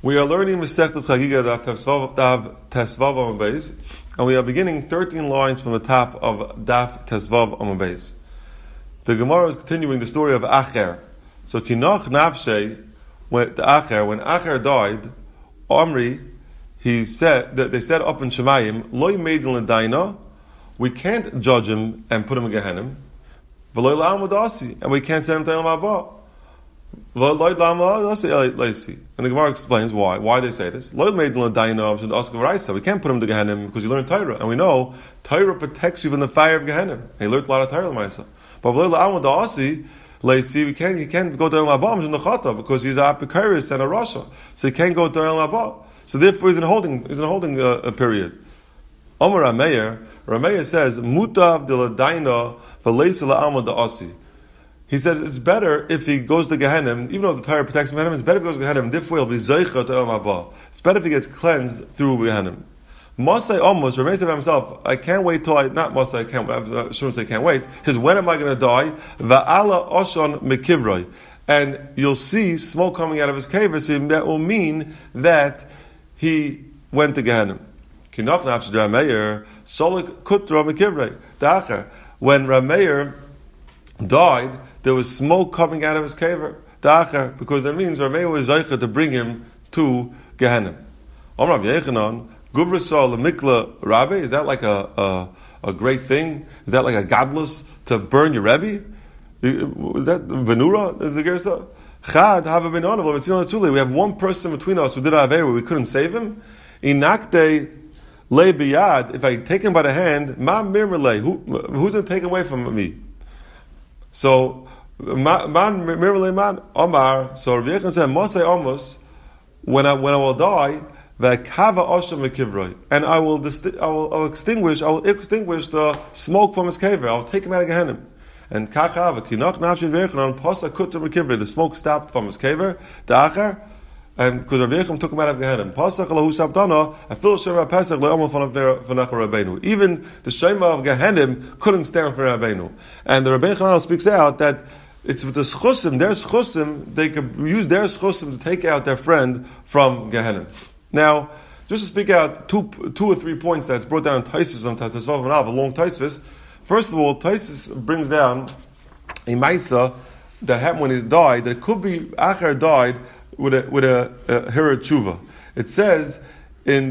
We are learning Masechtas Chagiga Daf Tesvav Amud Beis, and we are beginning 13 lines from the top of Daf Tesvav Amud Beis. The Gemara is continuing the story of Acher. So Kinoch Nafshe, when Acher died, Omri, they said up in Shemayim, Loi Meidin L'Daina, we can't judge him and put him in Gehenim, V'loi La'amud Asi, and we can't send him to Elam Haba. And the Gemara explains why they say this. We can't put him to Gehenim because he learned Torah, and we know Torah protects you from the fire of Gehenim. He learned a lot of Torah L'maisa. But he can't go to Elam Haba because he's a Apikaris and a Rasha, so he can't go to Elam Haba. So therefore, he's in a holding period. Amar Rameir says, "Mutav de l'daina v'leisa la'amad da'asi." He says it's better if he goes to Gehenim, even though the Torah protects him. It's better if he goes to Gehenim. Therefore, he'll be zeicha to Elam Haba. It's better if he gets cleansed through Gehenim. Masai almost Rameir said to himself, "I can't wait till I shouldn't say can't wait." He says, "When am I going to die?" Va'ala oshon mekivroi, and you'll see smoke coming out of his cave. So that will mean that he went to Gehenim. Kinach nafsh Rameir solik kutra mekivroi da'acher. When Rameir died, there was smoke coming out of his kever, da'acher, because that means Rameir was zeicha to bring him to Gehenim. Amar Rabbi Yechanan, Guvrasal Mikla Rabbi, is that like a great thing? Is that like a godless to burn your Rebbe? Is that Venura? Is the Gersa? Chad have been honorable. We have one person between us who did our where we couldn't save him. Inakte le biyad. If I take him by the hand, ma mirmele. Who's going to take away from me? So man mirmele man Omar. So Rabbi Yechon said, Mosei Amos, when I will die, v'kava oshem mekivroi, and I will extinguish the smoke from his kever. I will take him out of Gehenim. And kacha v'kinach nafshin v'yechon posa kutra mekivroi. The smoke stopped from his kever. Da'acher. And because Rabbi Yechon took him out of Gehenim. Pasach lahu sabdana, I feel Shema Pesach le'omal v'nachar Rabbeinu. Even the Shema of Gehenim couldn't stand for Rabbeinu. And the Rabbi Yechon speaks out that it's with the schusim, their schusim, they could use their schusim to take out their friend from Gehenim. Now, just to speak out two or three points that's brought down in Taisus on Tesvav Manav, a long Taisus. First of all, Taisus brings down a Maisa that happened when he died, that it could be Acher died with a Hira Tshuva. It says in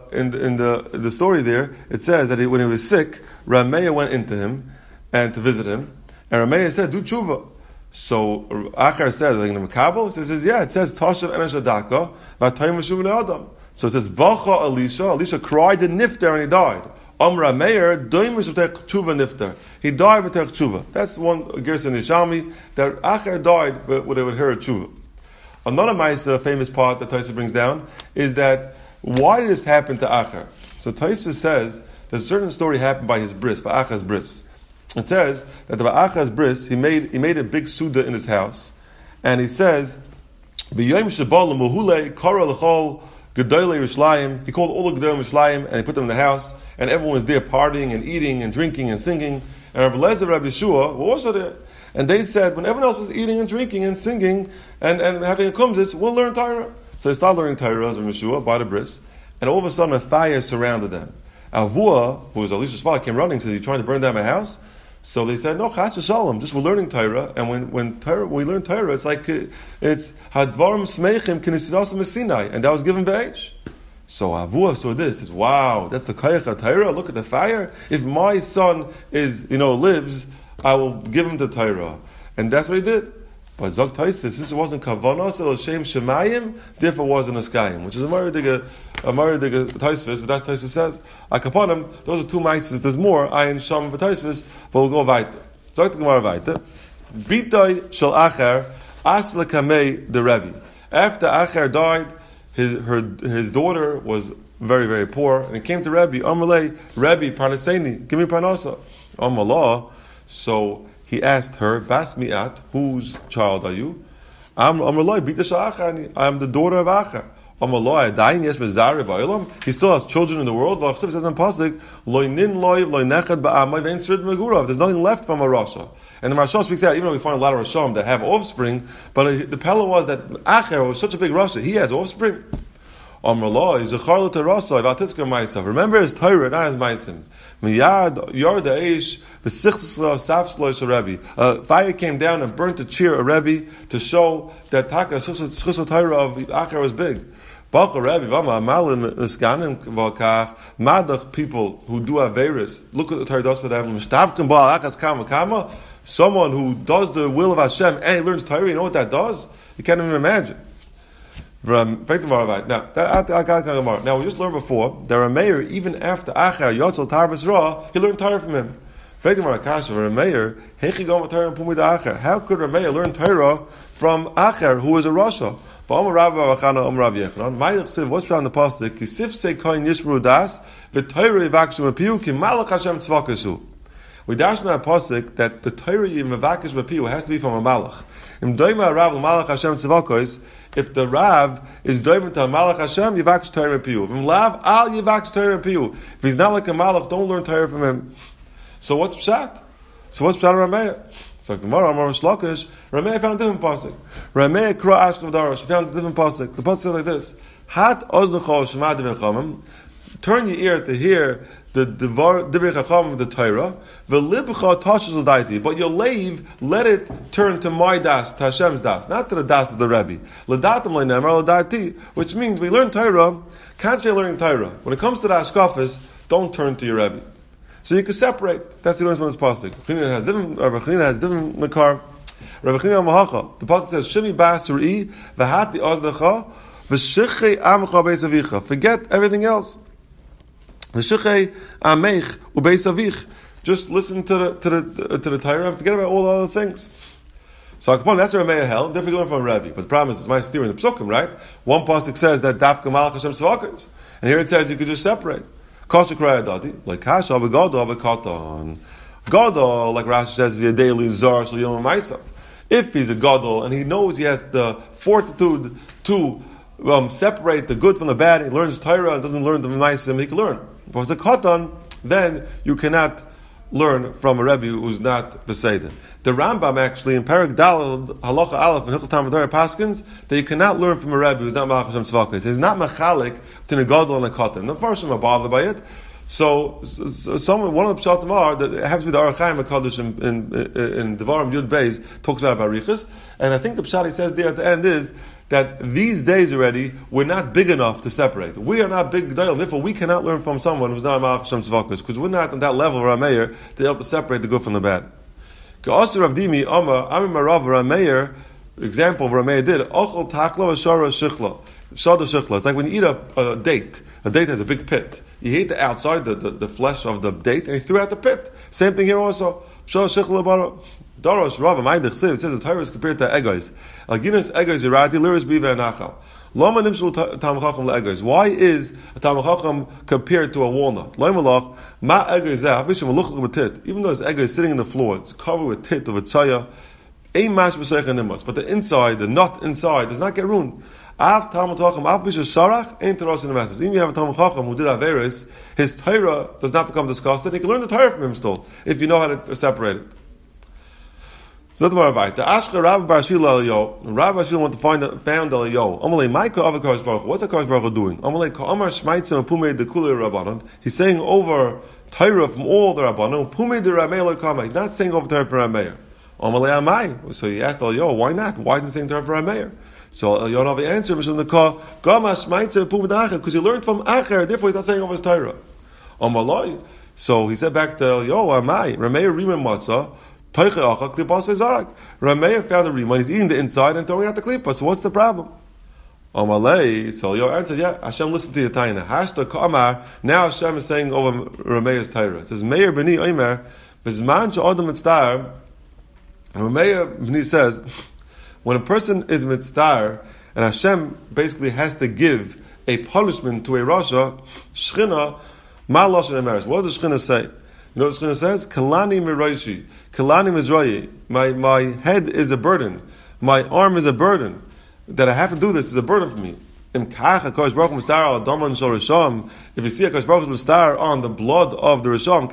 the story there, it says that when he was sick, Rameir went into him and to visit him, and Rameir said, "Do Tshuva." So Acher said, "Like in the Makabel," he says, "Yeah." It says, "Tashav enesh adaka v'atayim v'shuv adam." So it says, "Bacha Elisha cried in nifter and he died." Amra Meir doimish v'tech tshuva nifter. He died with tshuva. That's one gersa in Yishalmi that Acher died with a Hira Tshuva. Another Maisa, famous part that Taisa brings down, is that why did this happen to Acher? So Taisa says that a certain story happened by his bris, by Acher's bris. It says that by Acher's bris, he made a big suda in his house, and he says, "B'yom shabal l'muhule kara l'chol gedolei Yerushalayim." He called all the gedolei Yerushalayim, and he put them in the house, and everyone was there partying and eating and drinking and singing. And Rabbi Lezer, Rabbi Yeshua were also there. And they said, when everyone else was eating and drinking and singing and having a kumzitz, we'll learn Torah. So they started learning Torah as a Meshua by the bris, and all of a sudden a fire surrounded them. Avua, who was Elisha's father, came running, said, "You're trying to burn down my house?" So they said, "No, chas v'shalom, just we're learning Torah, and when we learn Torah, it's like it's hadvarim smeichim k'nesidas Sinai, and that was given be'esh." So Avua saw this, says, "Wow, that's the kayach of Torah. Look at the fire. If my son lives, I will give him the Torah." And that's what he did. But Zog Taisis, since it wasn't Kavanos, it was Shem Shemayim, therefore it wasn't a Skayim, which is a Maridiga Taisvis, but that's Taisis says. Akaponim, those are two Maises, there's more, Ayin Sham Taisvis, but we'll go weiter. Zog the Gemara weiter. Bitoi Shal Acher, Asla Kamei the Rebbe. After Acher died, his daughter was very, very poor, and it came to Rebbe, Amalei, Rebbe, Parnaseni, give me Parnasa. Amalah. So he asked her, "Bas mi'at, whose child are you?" I'm the daughter of Acher. He still has children in the world. Says in Pasuk, there's nothing left from a Rasha. And the Maharsha speaks out, even though we find a lot of Rasham that have offspring, but the pella was that Acher was such a big Rasha, he has offspring. Remember his Torah, not his Maisim. Fire came down and burnt the cheer of Rebbe to show that Taka Chus Torah of Acher was big. Madach people who do Averis, look at the Torah does for them. Someone who does the will of Hashem and he learns Torah, you know what that does? You can't even imagine. Now, we just learned before that Rameir, even after Acher Yotzal Tarbas Ra, he learned Torah from him. How could Rameir learn Torah from Acher, who was a Rasha? What's found in the pasuk? We dash in that pasuk that the Torah Yimavakish Mapiu has to be from a Malach. If the Rav is doivin to a Malach Hashem, Yivakish Torah Mapiu. If Lav Al Yivakish Torah Mapiu. If he's not like a Malach, don't learn Torah from him. So what's Pshat? So what's Pshat Rameir? So tomorrow, Amar Shlokish, Rameir found a different pasuk. Rameir Kra Ashkav Darash. He found a different pasuk. The pasuk says like this: Hat Oznecho Shema Divrei Chachamim. Turn your ear to hear the Divrei Chachamim of the Torah. V'libcha Tashus L'daiti. But your lave, let it turn to my das, to Hashem's das, not to the das of the Rebbe. L'datim le'nemar l'daiti, which means we learn Torah. Concentrate learning Torah. When it comes to the Ashkafis, don't turn to your Rebbe. So you can separate. That's what he learns from this pasuk. Rabbi Chanina has different makar. Rabbi Chanina Mahacha. The pasuk says, "Shimi basuri v'hati ozdecha v'shichei amcha beisavicha." Forget everything else. V'shichei amech ubeisavich. Just listen to the Torah and forget about all the other things. So that's where Rameir held. Different learn from Rebbe. But the problem is, it's my steer in the psukim, right? One pasuk says that dafka malach Hashem tzvakas, and here it says you could just separate. Kasha kraya dadi, like kasha v'gadol v'katan. Gadol, like Rashi says, is a daily zar, so yom myself. If he's a gadol and he knows he has the fortitude to separate the good from the bad, he learns Torah and doesn't learn the nice, he can learn. But if it's a katan, then you cannot learn from a Rebbe who's not Beseder. The Rambam actually in Perek Daled Halacha Aleph in Hilchos Talmud Torah Paskins that you cannot learn from a Rebbe who's not Malach Hashem Tzvakos. He's not mechalik between a gadol and a katan. The first are bothered by it. So one of the pshatim are that it happens to be the Aruch Chaim HaKadosh in Devarim Yud Beis talks about Barichas, and I think the pshat he says there at the end is that these days already we're not big enough to separate. We are not big G'dayim. Therefore, we cannot learn from someone who's not a Malach Hashem Tzvakos because we're not on that level of Rameir to be able to separate the good from the bad. K'asir Rav Dimi Amar Amim Marav Rameir. Example of Rameir did Ochel Taklo Ashara Shichla. Shada Shichla. It's like when you eat a date. A date has a big pit. You ate the outside, the flesh of the date, and you threw out the pit. Same thing here also. Shada Shichla Bara. Darosh Rav Amaydich Siv. It says the Torah is compared to egos. Alginas egos irati liris biva nachal. Lama nimshul Talmid Chacham leegos. Why is a Talmid Chacham compared to a walnut? Loimalach ma egos zeh habishim aluchlik b'tit. Even though his ego is sitting in the floor, it's covered with tit of a tzaya. Ein mash b'seich animos. But the inside, the nut inside, does not get ruined. Av Talmid Chacham av b'shel sarach ein teros in the masses. Even if you have a Talmid Chacham who did averis, his Torah does not become disgusted. He can learn the Torah from him still if you know how to separate it. So that's more about the Ashka Rabbi Barshil Eliyahu. Rabbi Barshil want to found Eliyahu. Amalei Maika Avakash Baruch. What's Akash Baruch doing? Amalei Ka'amar Shmaitzim Pumei the Kulei Rabbanon. He's saying over Torah from all the Rabbanon. Pumei the Rameir Lekama. He's not saying over Torah for Rameir. Amalei Amai. So he asked Eliyahu, why not? Why isn't he saying Torah for Rameir? So Eliyahu have answered Mishum the Ka Gama Shmaitzim Pumei the Acher because he learned from Acher. Therefore he's not saying over his Torah. Amalei. So he said back to Eliyahu, Amai Rameir Rima Matzah. Rameir found a rima, he's eating the inside and throwing out the klipa. So what's the problem? Amalei. So your answer, yeah, Hashem listened to your taina. Hashta kamar. Now Hashem is saying over Rameir's Torah. It says, Meir b'ni oimer, b'zman she'odam mitzvah. Rameir b'ni says, when a person is mitzvah, and Hashem basically has to give a punishment to a rasha, shchina, ma lashon emeres. What does shchina say? You know what the Shekhinah says? Kalani miroishi. Kalani mizroyi. My head is a burden. My arm is a burden. That I have to do this is a burden for me. If you see HaKadosh Baruch Hu star on the blood of the Rishon,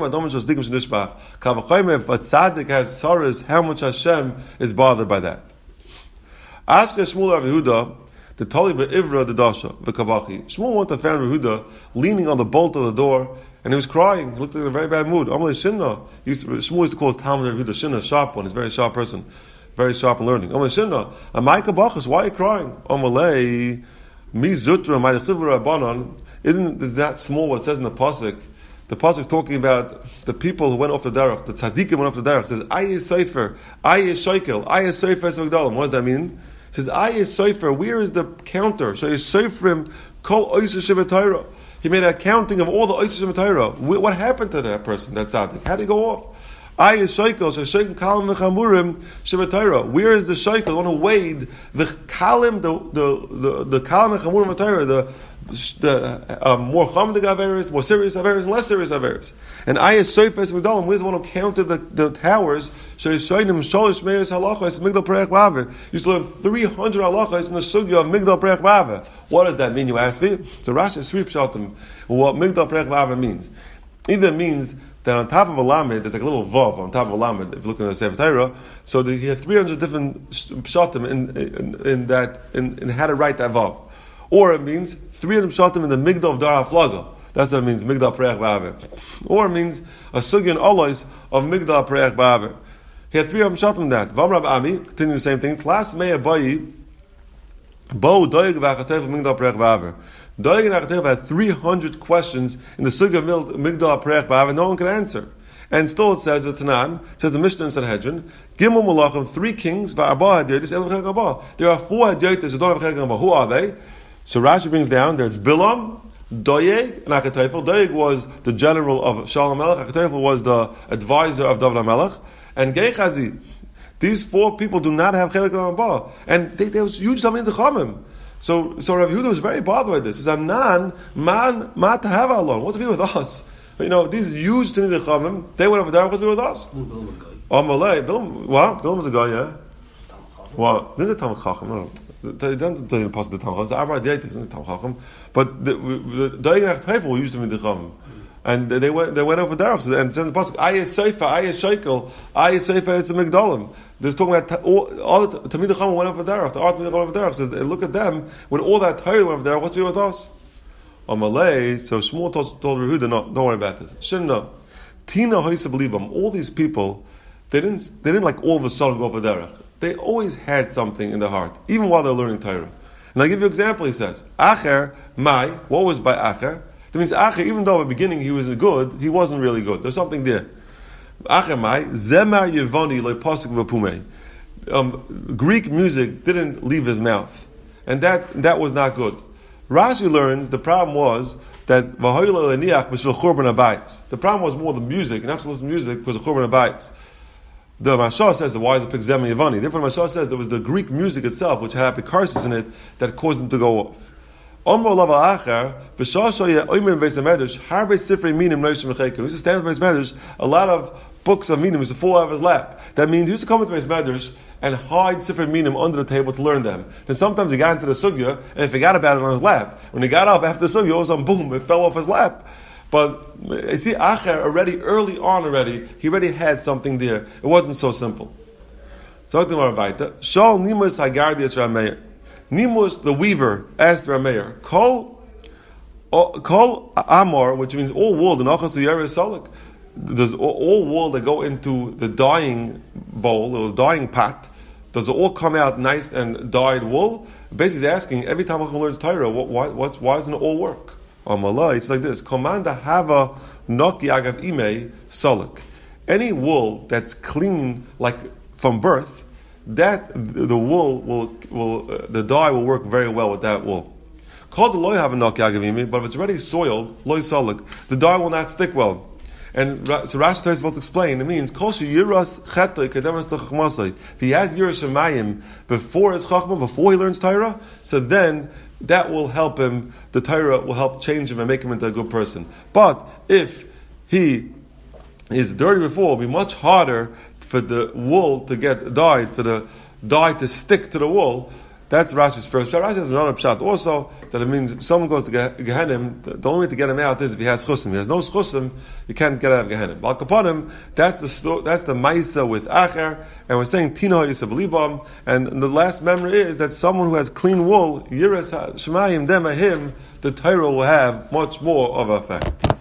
if a tzaddik has sorrows, how much Hashem is bothered by that. Ask Shmuel Rav Yehuda, The Tali be'ivra the dasha v'kavachi. Shmuel went and found Rehuda leaning on the bolt of the door, and he was crying. He looked in a very bad mood. Amalei Shinna. Shmuel used to call his Talmud Rehuda Shinna, sharp one. He's a very sharp person, very sharp in learning. Amalei Shinna. Amai kabachas. Why are you crying? Amalei mi zutra ma'yitzivra abanon. Isn't that small? What it says in the pasuk? The pasuk is talking about the people who went off the derech. The tzaddikim went off the derech. It says ayis sefer, ayis sheikel, ayis sefer esmigdalim. What does that mean? It says ayis sefer. Where is the counter? Sheish seferim kol oisah shevatayra. He made a counting of all the oisah shevatayra. What happened to that person? That tzaddik? How did he go off? Ayis sheikel, sheikel kalim mechamurim shevatayra. Where is the sheikel? The one who weighed the kalim, the kalim mechamurim v'tayra, the more chamadik averis, more serious averis, and less serious averis. And Ayas Soifes Migdalim, where's the one who counted the towers? Shayshainim Sholish Meis Halachos Migdal Preach Ba'ave. Used to learn 300 halachos in the sugya of Migdal Preach Ba'ave. What does that mean, you ask me? So Rashi sweeps out them what Migdal Preach Ba'ave means. Either means that on top of a lamed, there's like a little vav on top of a lamed, if you look at the Sefer Torah, so that he had 300 different pshatim in how to write that vav. Or it means 300 pshatim in the Migdal of Dar HaFlaga. That's what it means, Migdal Preach Ba'ave. Or it means a sugya and alois of Migdal Preach Ba'ave. He had 300 pshatim in that. Vam Rav Ami, continue the same thing. Tlas mei abayi, bo doig v'achatev Migdal Preach Ba'ave. Doig and Achatev had 300 questions in the sugya of Migdal Preach Ba'ave, no one could answer. And still it says, it says the Mishnah in Sanhedrin, Gimel Malachim, 3 kings, v'arba hadyotis, el v'chek haba. There are 4 hadyotis who don't have v'chek haba. Who are they? So Rashi brings down, there's Bilam, Doeg, and Akatayfel. Doeg was the general of Shalom Melech, Akatayfel was the advisor of David HaMelech, and Gechazi. These 4 people do not have Chelek HaMabah. And there was huge Talmidei Chachamim. So Rav Yehuda was very bothered by this. He says, Anan, man, ma tahava alone. What's to be with us? You know, these huge Talmidei Chachamim, they went over there, what's to be with us? Bilam was a guy, yeah? Well, this is a Talmid Chacham, no. They don't tell you the pasuk the Talmud Chacham. The Abraham isn't the Talmud Chacham, but the Doeg and Achateifel were used to be the Chacham, and they went over derech and said the pasuk Ayis Seifa, Ayis Sheikel, Ayis Seifa is the Migdalim. This is talking about all the Talmidei Chacham went over derech. The art Talmidei Chacham went over derech says, look at them when all that Torah went over there. What's to do with us? On Malay, so Shmuel told Rehuda, no, don't worry about this. Shouldn't Tina Hoysa Belibam. All these people, they didn't like all of a sudden go over derech. They always had something in their heart, even while they're learning Torah. And I'll give you an example, he says. Acher, Mai, what was by Acher? That means Acher, even though at the beginning he was good, he wasn't really good. There's something there. Acher Mai, Zemar Yevoni le Pasuk v'Pumei. Greek music didn't leave his mouth. And that was not good. Rashi learns the problem was that the problem was more the music, not to listen to music, because of Churban Abayis. The Mashal says the wise pick Zema Yevani. Therefore, the Mashal says there was the Greek music itself, which had apicursus in it, that caused them to go off. We used to stand with Beis Medrash, a lot of books of minim used to fall out of his lap. That means he used to come with Beis Medrash and hide Sifrei Minim under the table to learn them. Then sometimes he got into the sugya and he forgot about it on his lap. When he got up after the sugya, all of a sudden, boom, it fell off his lap. But you see, Acher early on, he already had something there. It wasn't so simple. So Shal Nimus Hagardi es Rameir. Nimus, the weaver, asked Rameir, Kol Amor, which means all wool, the Nachas Yeri Solik. Does all wool that go into the dyeing bowl or the dyeing pot, does it all come out nice and dyed wool? Basically, he's asking, every time Chacham learns Torah, why doesn't it all work? It's like this. Komanda hava noki agav imei solik. Any wool that's clean, like from birth, that the wool will the dye will work very well with that wool. Called the loy have a noki agav imei, but if it's already soiled, loy solik, the dye will not stick well. And so Rashi is about to explain. It means kol sheyiras chetay kademas techachmasay. If he has yiras shemayim before his chachma, before he learns Torah, so then that will help him. The Torah will help change him and make him into a good person. But if he is dirty before, it will be much harder for the wool to get dyed, for the dye to stick to the wool. That's Rashi's first pshat. Rashi has another pshat also, that it means someone goes to Gehenim, the only way to get him out is if he has chusim. If he has no chusim, you can't get out of Gehenim. Al Kapanim, that's the Maisa with Acher, and we're saying Tina Yisab, and the last memory is that someone who has clean wool, Yiras Shemayim Demahim, the Torah will have much more of an effect.